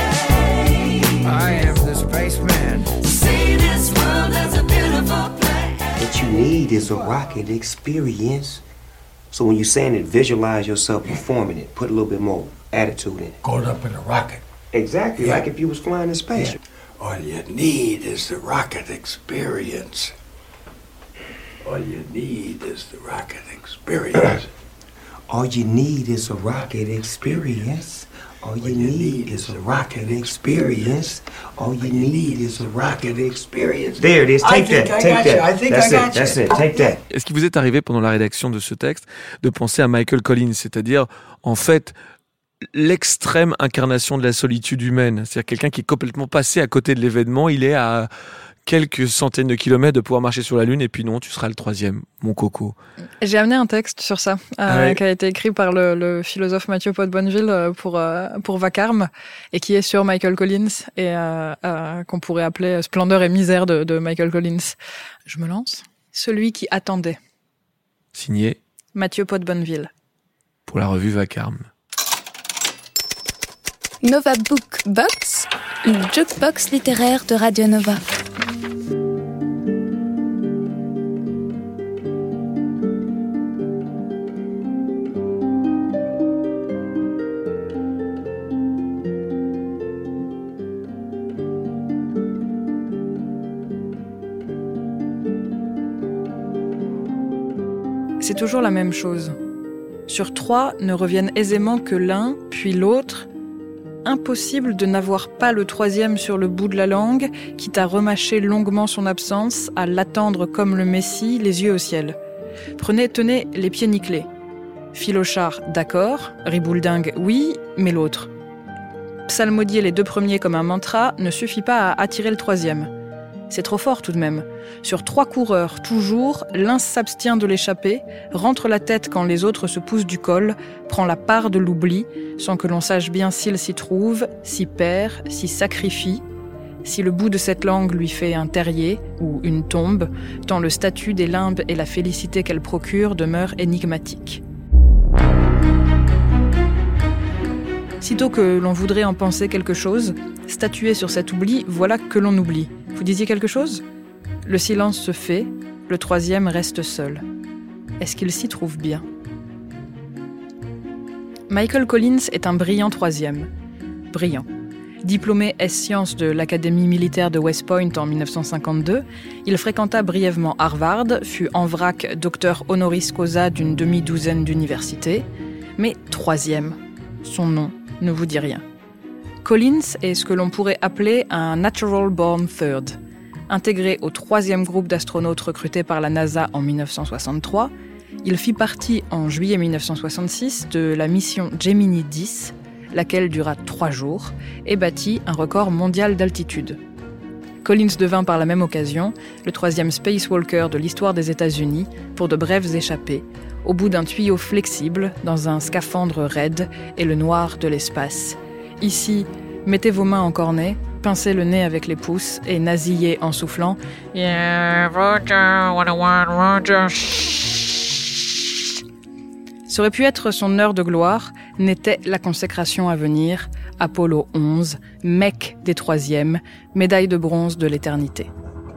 I am the spaceman. See this world as a beautiful place. What you need is a rocket experience. So when you're saying it, visualize yourself performing it. Put a little bit more attitude in it. Going up in a rocket. Exactly, yeah. Like if you was flying in space. Yeah. All you need is the rocket experience. All you need is the rocket experience. All you need is a rocket experience. All you need is a rocket experience. All you need is a rocket experience. There it is. Take that. Take that. I think I got you. That's it. Take that. Est-ce qu'il vous est arrivé pendant la rédaction de ce texte de penser à Michael Collins, c'est-à-dire en fait l'extrême incarnation de la solitude humaine, c'est-à-dire quelqu'un qui est complètement passé à côté de l'événement, il est à quelques centaines de kilomètres de pouvoir marcher sur la Lune et puis non, tu seras le troisième, mon coco. J'ai amené un texte sur ça, euh, ah ouais. qui a été écrit par le, le philosophe Mathieu Pot de Bonneville pour, euh, pour Vacarme et qui est sur Michael Collins et euh, euh, qu'on pourrait appeler Splendeur et misère de, de Michael Collins. Je me lance. Celui qui attendait. Signé Mathieu Pot de Bonneville. Pour la revue Vacarme. Nova Book Box, une jukebox littéraire de Radio Nova. C'est toujours la même chose. Sur trois ne reviennent aisément que l'un, puis l'autre. Impossible de n'avoir pas le troisième sur le bout de la langue, quitte à remâcher longuement son absence, à l'attendre comme le Messie, les yeux au ciel. Prenez, tenez, les pieds nickelés. Philochard, d'accord. Ribouldingue, oui, mais l'autre. Psalmodier les deux premiers comme un mantra ne suffit pas à attirer le troisième. C'est trop fort tout de même. Sur trois coureurs, toujours, l'un s'abstient de l'échapper, rentre la tête quand les autres se poussent du col, prend la part de l'oubli, sans que l'on sache bien s'il s'y trouve, s'y perd, s'y sacrifie, si le bout de cette langue lui fait un terrier ou une tombe, tant le statut des limbes et la félicité qu'elle procure demeurent énigmatiques. Sitôt que l'on voudrait en penser quelque chose, statuer sur cet oubli, voilà que l'on oublie. Vous disiez quelque chose ? Le silence se fait, le troisième reste seul. Est-ce qu'il s'y trouve bien ? Michael Collins est un brillant troisième. Brillant. Diplômé ès sciences de l'Académie militaire de West Point en dix-neuf cent cinquante-deux, il fréquenta brièvement Harvard, fut en vrac docteur honoris causa d'une demi-douzaine d'universités, mais troisième, son nom ne vous dit rien. Collins est ce que l'on pourrait appeler un natural born third. Intégré au troisième groupe d'astronautes recrutés par la NASA en dix-neuf cent soixante-trois, il fit partie en juillet dix-neuf cent soixante-six de la mission Gemini dix, laquelle dura trois jours et battit un record mondial d'altitude. Collins devint par la même occasion le troisième spacewalker de l'histoire des États-Unis pour de brèves échappées, au bout d'un tuyau flexible dans un scaphandre raide et le noir de l'espace. Ici, mettez vos mains en cornet, pincez le nez avec les pouces et nasillez en soufflant « Yeah, Roger, one oh one, Roger, Ça aurait pu être son heure de gloire, n'était la consécration à venir, Apollo onze, mec des troisièmes, médaille de bronze de l'éternité.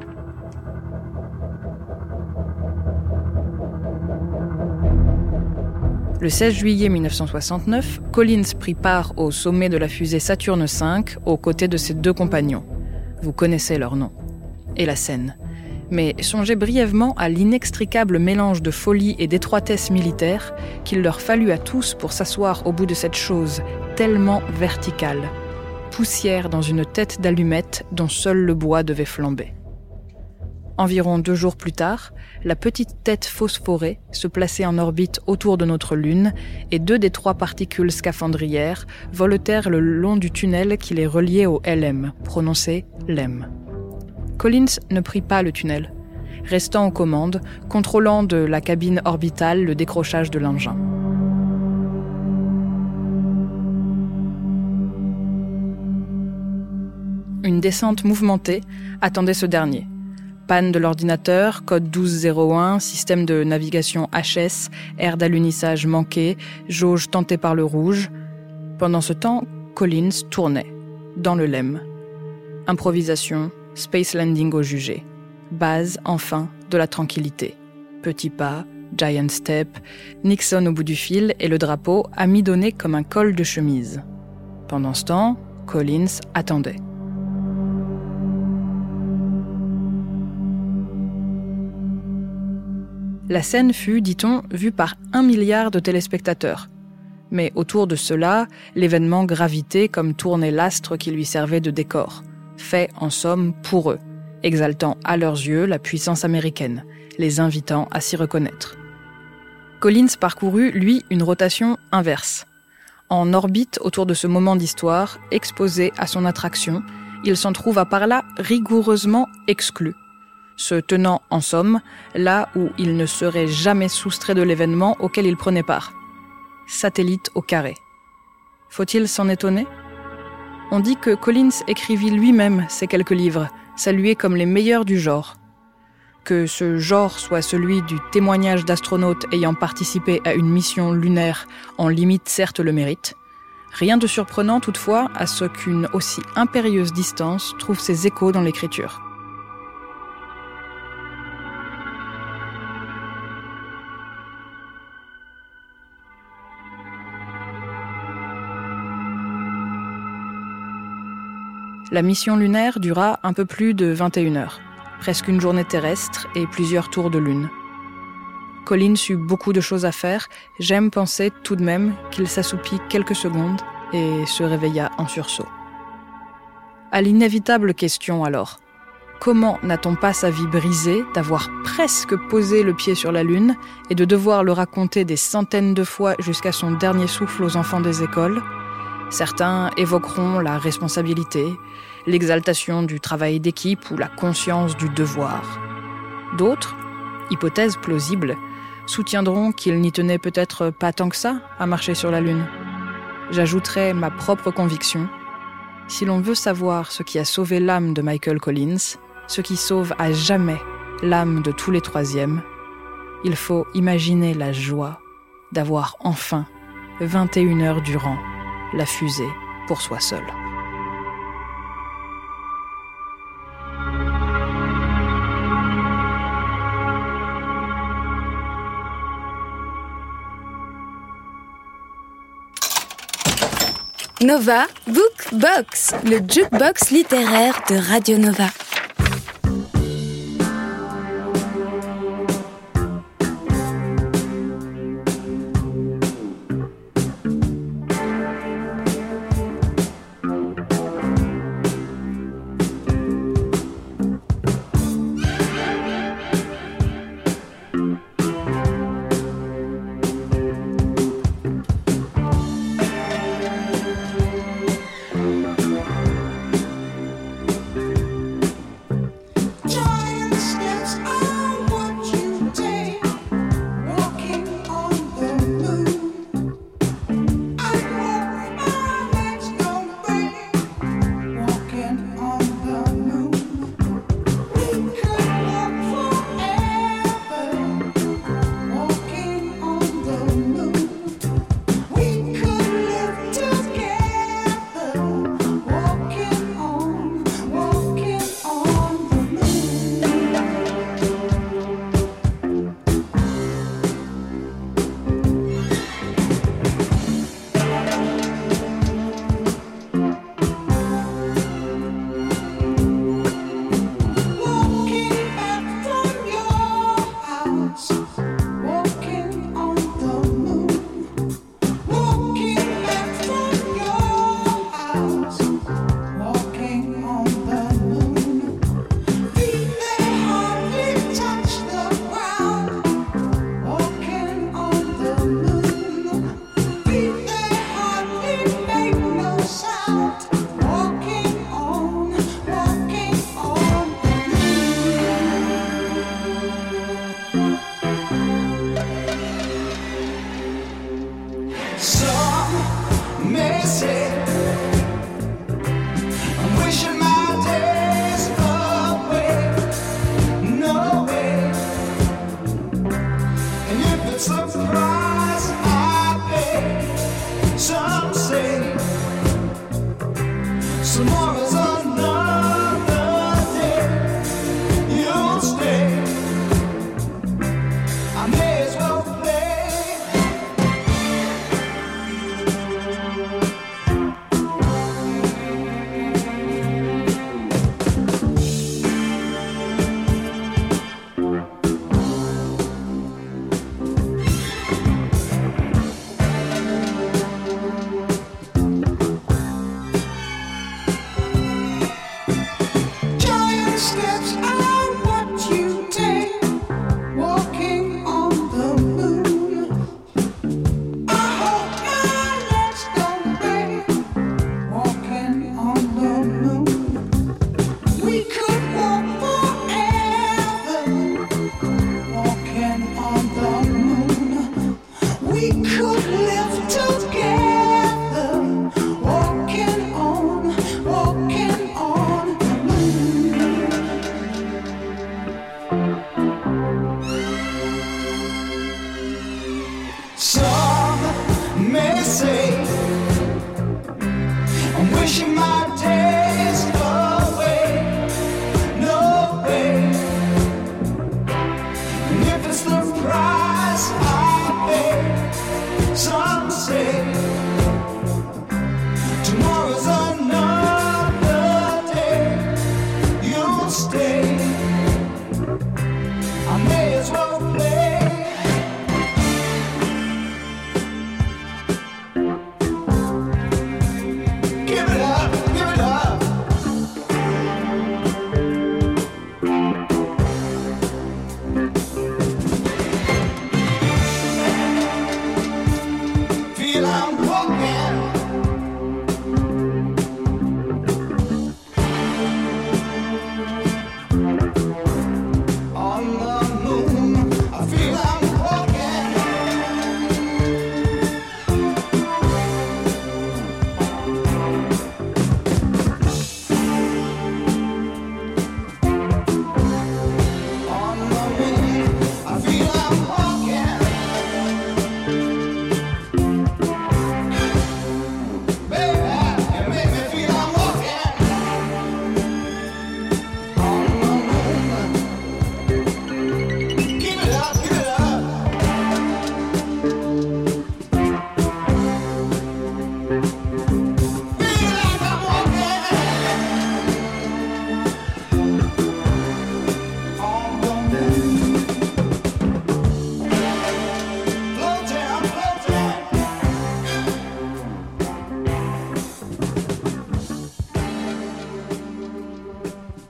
Le seize juillet dix-neuf cent soixante-neuf, Collins prit part au sommet de la fusée Saturne cinq aux côtés de ses deux compagnons. Vous connaissez leur nom. Et la scène. Mais songez brièvement à l'inextricable mélange de folie et d'étroitesse militaire qu'il leur fallut à tous pour s'asseoir au bout de cette chose tellement verticale. Poussière dans une tête d'allumette dont seul le bois devait flamber. Environ deux jours plus tard, la petite tête phosphorée se plaçait en orbite autour de notre Lune et deux des trois particules scaphandrières voletèrent le long du tunnel qui les reliait au L M, prononcé L E M. Collins ne prit pas le tunnel, restant aux commandes, contrôlant de la cabine orbitale le décrochage de l'engin. Une descente mouvementée attendait ce dernier. Panne de l'ordinateur, code douze zéro un, système de navigation H S, air d'alunissage manqué, jauge tentée par le rouge. Pendant ce temps, Collins tournait, dans le L E M. Improvisation, space landing au jugé. Base, enfin, de la tranquillité. Petit pas, giant step, Nixon au bout du fil et le drapeau amidonné comme un col de chemise. Pendant ce temps, Collins attendait. La scène fut, dit-on, vue par un milliard de téléspectateurs. Mais autour de cela, l'événement gravitait comme tournait l'astre qui lui servait de décor. Fait, en somme, pour eux, exaltant à leurs yeux la puissance américaine, les invitant à s'y reconnaître. Collins parcourut, lui, une rotation inverse. En orbite autour de ce moment d'histoire, exposé à son attraction, il s'en trouva par là rigoureusement exclu. Se tenant, en somme, là où il ne serait jamais soustrait de l'événement auquel il prenait part. Satellite au carré. Faut-il s'en étonner ? On dit que Collins écrivit lui-même ces quelques livres, salués comme les meilleurs du genre. Que ce genre soit celui du témoignage d'astronautes ayant participé à une mission lunaire en limite certes le mérite. Rien de surprenant toutefois à ce qu'une aussi impérieuse distance trouve ses échos dans l'écriture. La mission lunaire dura un peu plus de vingt et une heures, presque une journée terrestre et plusieurs tours de lune. Collins eut beaucoup de choses à faire, j'aime penser tout de même qu'il s'assoupit quelques secondes et se réveilla en sursaut. À l'inévitable question alors, comment n'a-t-on pas sa vie brisée d'avoir presque posé le pied sur la Lune et de devoir le raconter des centaines de fois jusqu'à son dernier souffle aux enfants des écoles ? Certains évoqueront la responsabilité, l'exaltation du travail d'équipe ou la conscience du devoir. D'autres, hypothèse plausible, soutiendront qu'il n'y tenait peut-être pas tant que ça à marcher sur la Lune. J'ajouterai ma propre conviction. Si l'on veut savoir ce qui a sauvé l'âme de Michael Collins, ce qui sauve à jamais l'âme de tous les troisièmes, il faut imaginer la joie d'avoir enfin, vingt et une heures durant, la fusée pour soi seul. Nova Book Box, le jukebox littéraire de Radio Nova.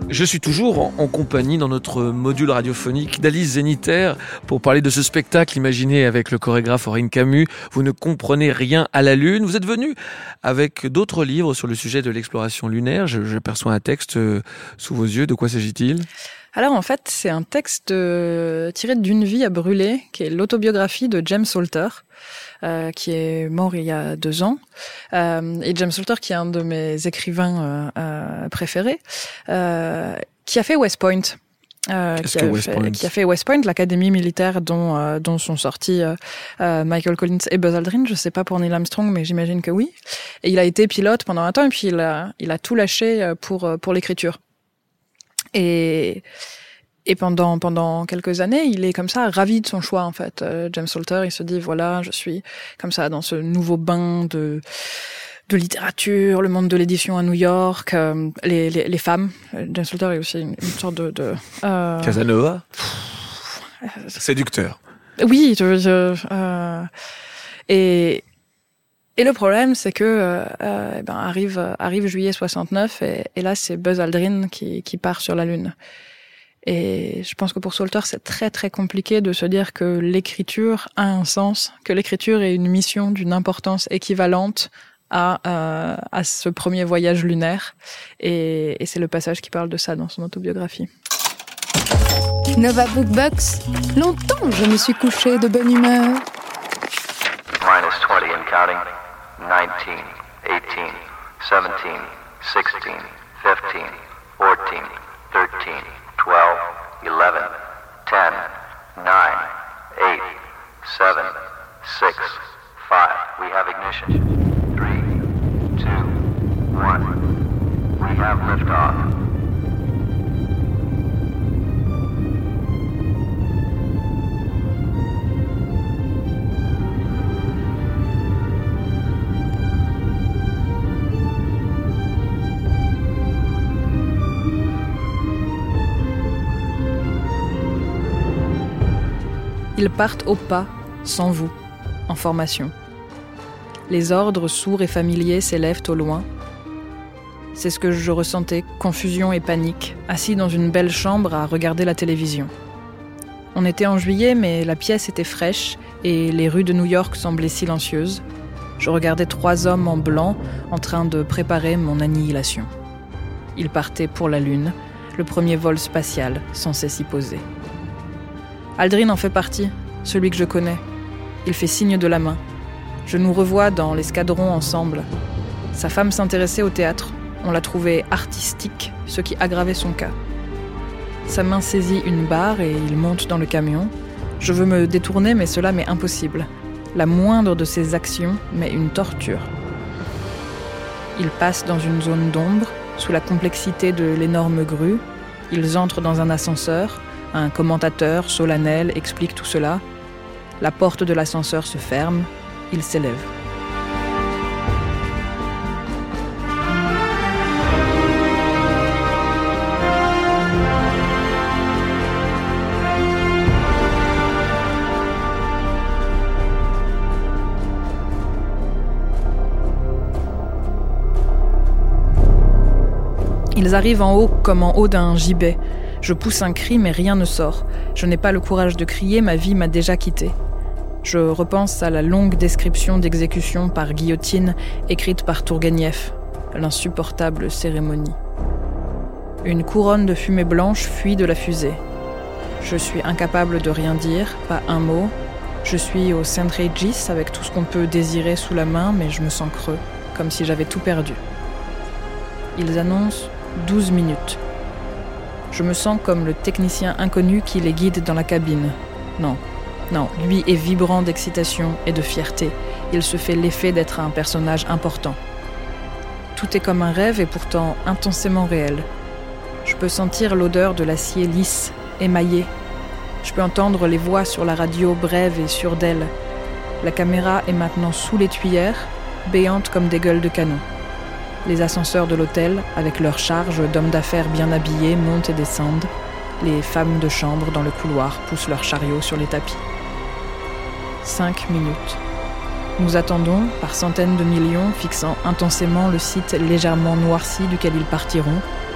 Je suis toujours en, en compagnie dans notre module radiophonique d'Alice Zénitaire pour parler de ce spectacle imaginé avec le chorégraphe Aurine Camus. Vous ne comprenez rien à la Lune. Vous êtes venu avec d'autres livres sur le sujet de l'exploration lunaire. Je, j'aperçois un texte sous vos yeux. De quoi s'agit-il ? Alors en fait, c'est un texte euh, tiré d'une vie à brûler, qui est l'autobiographie de James Salter, euh, qui est mort il y a deux ans. Euh, et James Salter, qui est un de mes écrivains euh, euh, préférés, euh, qui a fait West Point. Euh, qui, a West fait, Point qui a fait West Point, l'académie militaire dont, euh, dont sont sortis euh, euh, Michael Collins et Buzz Aldrin. Je sais pas pour Neil Armstrong, mais j'imagine que oui. Et il a été pilote pendant un temps, et puis il a, il a tout lâché pour, pour l'écriture. Et, et pendant, pendant quelques années, il est comme ça, ravi de son choix, en fait. Euh, James Salter, il se dit, voilà, je suis comme ça dans ce nouveau bain de, de littérature, le monde de l'édition à New York, euh, les, les, les femmes. James Salter est aussi une, une sorte de... de euh... Casanova. Séducteur. Oui, je, je, euh... et... Et le problème, c'est que euh, euh, ben arrive arrive juillet soixante-neuf et, et là c'est Buzz Aldrin qui qui part sur la Lune. Et je pense que pour Salter, c'est très très compliqué de se dire que l'écriture a un sens, que l'écriture est une mission d'une importance équivalente à euh, à ce premier voyage lunaire. Et, et c'est le passage qui parle de ça dans son autobiographie. Nova Bookbox. Longtemps je me suis couchée de bonne humeur. Minus twenty and counting. nineteen, eighteen, seventeen, sixteen, fifteen, fourteen, thirteen, twelve, eleven, ten, nine, eight, seven, six, five. We have ignition. three, two, one. We have liftoff. Ils partent au pas, sans vous, en formation. Les ordres sourds et familiers s'élèvent au loin. C'est ce que je ressentais, confusion et panique, assis dans une belle chambre à regarder la télévision. On était en juillet, mais la pièce était fraîche et les rues de New York semblaient silencieuses. Je regardais trois hommes en blanc en train de préparer mon annihilation. Ils partaient pour la Lune, le premier vol spatial censé s'y poser. Aldrin en fait partie, celui que je connais. Il fait signe de la main. Je nous revois dans l'escadron ensemble. Sa femme s'intéressait au théâtre. On l'a trouvé artistique, ce qui aggravait son cas. Sa main saisit une barre et il monte dans le camion. Je veux me détourner, mais cela m'est impossible. La moindre de ses actions m'est une torture. Ils passent dans une zone d'ombre, sous la complexité de l'énorme grue. Ils entrent dans un ascenseur. Un commentateur solennel explique tout cela. La porte de l'ascenseur se ferme. Il s'élève. Ils arrivent en haut comme en haut d'un gibet. Je pousse un cri, mais rien ne sort. Je n'ai pas le courage de crier, ma vie m'a déjà quitté. Je repense à la longue description d'exécution par guillotine écrite par Tourguenieff, l'insupportable cérémonie. Une couronne de fumée blanche fuit de la fusée. Je suis incapable de rien dire, pas un mot. Je suis au Saint Regis avec tout ce qu'on peut désirer sous la main, mais je me sens creux, comme si j'avais tout perdu. Ils annoncent douze minutes. Je me sens comme le technicien inconnu qui les guide dans la cabine. Non, non, lui est vibrant d'excitation et de fierté. Il se fait l'effet d'être un personnage important. Tout est comme un rêve et pourtant intensément réel. Je peux sentir l'odeur de l'acier lisse, émaillé. Je peux entendre les voix sur la radio brèves et sûres d'elle. La caméra est maintenant sous les tuyères, béante comme des gueules de canon. Les ascenseurs de l'hôtel, avec leurs charges d'hommes d'affaires bien habillés, montent et descendent. Les femmes de chambre dans le couloir poussent leurs chariots sur les tapis. Cinq minutes. Nous attendons, par centaines de millions, fixant intensément le site légèrement noirci duquel ils partiront.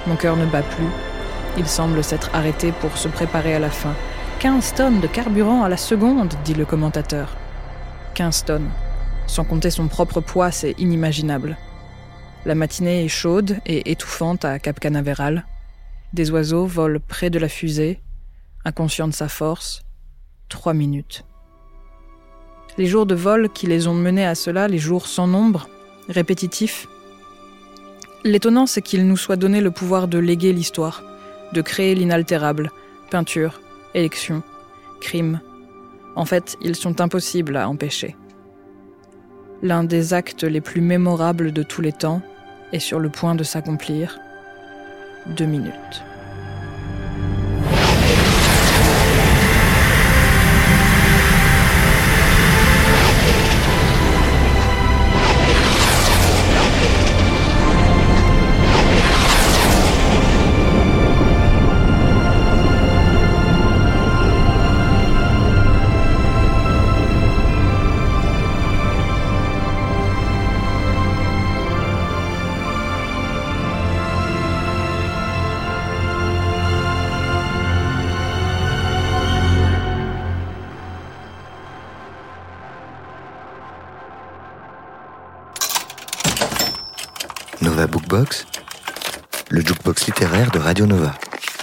Mon cœur ne bat plus. Il semble s'être arrêté pour se préparer à la fin. quinze tonnes de carburant à la seconde, dit le commentateur. quinze tonnes. Sans compter son propre poids, c'est inimaginable. La matinée est chaude et étouffante à Cap Canaveral. Des oiseaux volent près de la fusée, inconscients de sa force. Trois minutes. Les jours de vol qui les ont menés à cela, les jours sans nombre, répétitifs. L'étonnant, c'est qu'il nous soit donné le pouvoir de léguer l'histoire, de créer l'inaltérable, peinture, élection, crime. En fait, ils sont impossibles à empêcher. L'un des actes les plus mémorables de tous les temps est sur le point de s'accomplir. Deux minutes. Nova Bookbox, le jukebox littéraire de Radio Nova.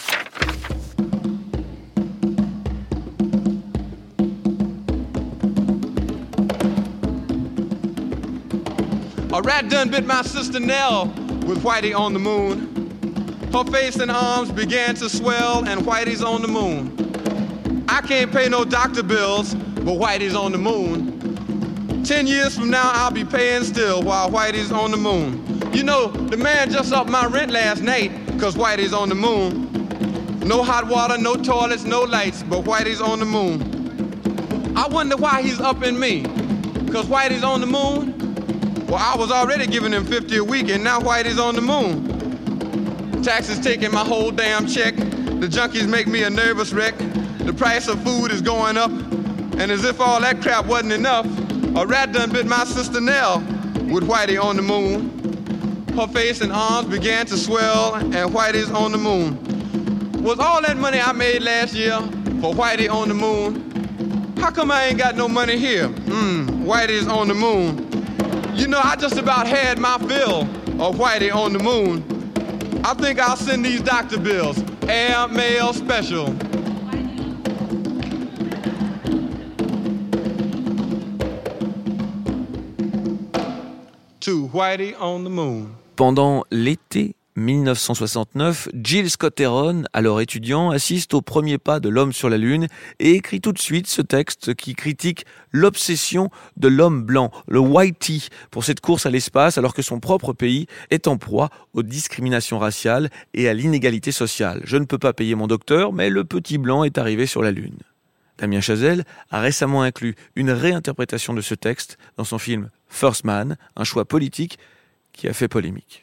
A rat done bit my sister Nell with Whitey on the moon. Her face and arms began to swell and Whitey's on the moon. I can't pay no doctor bills, but Whitey's on the moon. Ten years from now, I'll be paying still while Whitey's on the moon. You know, the man just upped my rent last night, cause Whitey's on the moon. No hot water, no toilets, no lights, but Whitey's on the moon. I wonder why he's upping me, cause Whitey's on the moon? Well, I was already giving him fifty a week, and now Whitey's on the moon. Taxes taking my whole damn check. The junkies make me a nervous wreck. The price of food is going up, and as if all that crap wasn't enough, a rat done bit my sister Nell with Whitey on the moon. Her face and arms began to swell, and Whitey's on the moon. Was all that money I made last year for Whitey on the moon? How come I ain't got no money here? Mmm, Whitey's on the moon. You know, I just about had my fill of Whitey on the moon. I think I'll send these doctor bills, air mail special. To Whitey on the moon. Pendant l'été mille neuf cent soixante-neuf, Gil Scott-Heron, alors étudiant, assiste au premier pas de l'homme sur la Lune et écrit tout de suite ce texte qui critique l'obsession de l'homme blanc, le whitey, pour cette course à l'espace alors que son propre pays est en proie aux discriminations raciales et à l'inégalité sociale. Je ne peux pas payer mon docteur, mais le petit blanc est arrivé sur la Lune. Damien Chazelle a récemment inclus une réinterprétation de ce texte dans son film First Man, un choix politique qui a fait polémique.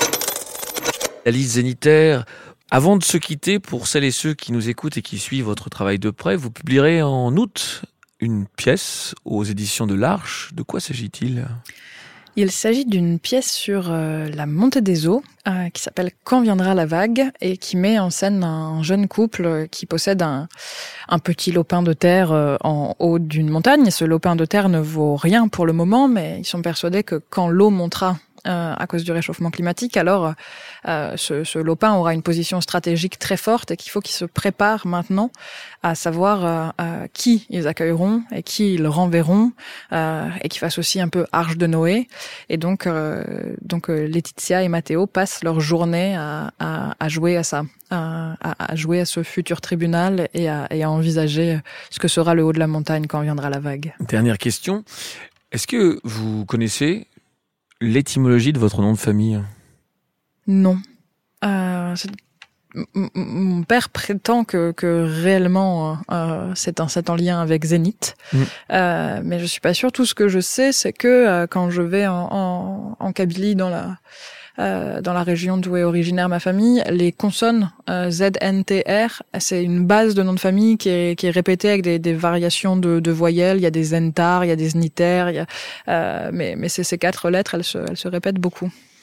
Alice Zénitaire, avant de se quitter, pour celles et ceux qui nous écoutent et qui suivent votre travail de près, vous publierez en août une pièce aux éditions de l'Arche. De quoi s'agit-il ? Il s'agit d'une pièce sur euh, la montée des eaux euh, qui s'appelle « Quand viendra la vague » et qui met en scène un jeune couple qui possède un, un petit lopin de terre euh, en haut d'une montagne. Ce lopin de terre ne vaut rien pour le moment, mais ils sont persuadés que quand l'eau montera euh, à cause du réchauffement climatique, alors euh, ce, ce lopin aura une position stratégique très forte et qu'il faut qu'ils se préparent maintenant à savoir euh, euh, qui ils accueilleront et qui ils renverront euh, et qu'ils fassent aussi un peu arche de Noé. Et donc, euh, donc euh, Laetitia et Matteo passent leur journée à, à, à jouer à ça, à, à jouer à ce futur tribunal et à, et à envisager ce que sera le haut de la montagne quand viendra la vague. Dernière question. Est-ce que vous connaissez l'étymologie de votre nom de famille ? Non. Euh, c'est... M- mon père prétend que, que réellement euh, c'est, un, c'est en lien avec Zénith, mmh. euh, mais je suis pas sûre. Tout ce que je sais, c'est que euh, quand je vais en, en, en Kabylie, dans la euh, dans la région d'où est originaire ma famille, les consonnes euh, Z N T R, c'est une base de nom de famille qui est, qui est répétée avec des, des variations de, de voyelles. Il y a des zentars, il y a des znitaires, il y a, euh, mais, mais ces, ces quatre lettres, elles se, elles se répètent beaucoup.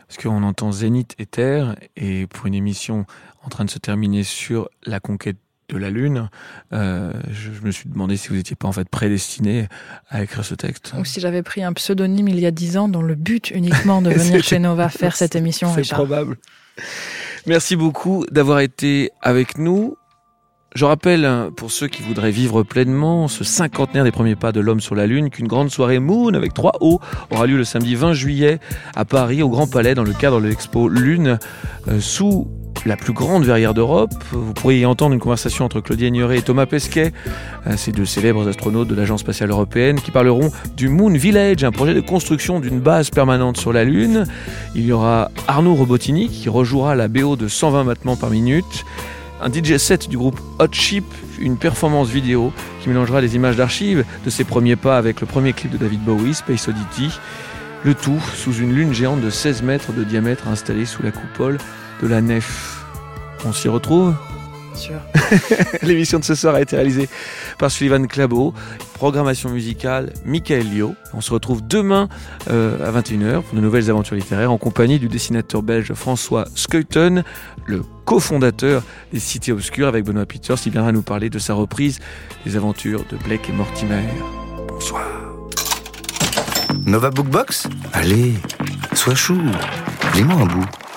parce qu'on entend Zénith et Terre, et pour une émission en train de se terminer sur la conquête de la Lune, euh, je, je me suis demandé si vous n'étiez pas en fait prédestiné à écrire ce texte. Ou si j'avais pris un pseudonyme il y a dix ans dans le but uniquement de venir chez Nova faire cette émission. C'est Richard. Probable. Merci beaucoup d'avoir été avec nous. Je rappelle, pour ceux qui voudraient vivre pleinement ce cinquantenaire des premiers pas de l'homme sur la Lune, qu'une grande soirée Moon avec trois O aura lieu le samedi vingt juillet à Paris, au Grand Palais, dans le cadre de l'expo Lune, euh, sous la plus grande verrière d'Europe. Vous pourriez y entendre une conversation entre Claudia Ignoret et Thomas Pesquet, euh, ces deux célèbres astronautes de l'Agence spatiale européenne, qui parleront du Moon Village, un projet de construction d'une base permanente sur la Lune. Il y aura Arnaud Robotini qui rejouera la B O de cent vingt battements par minute, un D J set du groupe Hot Chip, une performance vidéo qui mélangera les images d'archives de ses premiers pas avec le premier clip de David Bowie, Space Oddity. Le tout sous une lune géante de seize mètres de diamètre installée sous la coupole de la nef. On s'y retrouve ? Sûr. L'émission de ce soir a été réalisée par Sullivan Clabo. Programmation musicale, Michael Lio. On se retrouve demain euh, à vingt et une heures pour de nouvelles aventures littéraires en compagnie du dessinateur belge François Scheuten, le cofondateur des Cités Obscures, avec Benoît Peters, qui viendra nous parler de sa reprise des aventures de Blake et Mortimer. Bonsoir. Nova Bookbox ? Allez, sois chou, lis-moi un bout.